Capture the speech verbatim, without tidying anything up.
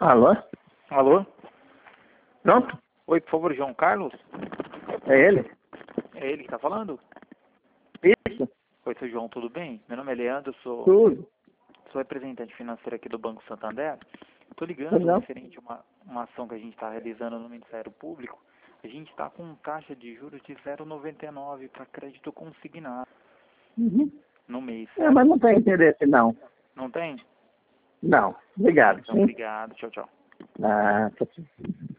Alô? Alô? Pronto? Oi, por favor, João Carlos? É ele? É ele que tá falando? Isso? Oi, seu João, tudo bem? Meu nome é Leandro, sou, Tudo. sou representante financeiro aqui do Banco Santander. Estou ligando Pois não? referente a uma, uma ação que a gente está realizando no Ministério Público. A gente está com taxa de juros de zero vírgula noventa e nove para crédito consignado Uhum. no mês, É, certo? mas não tem interesse, não. Não tem? Não. Obrigado. Então, Sim? obrigado. Tchau, tchau. Ah, tá.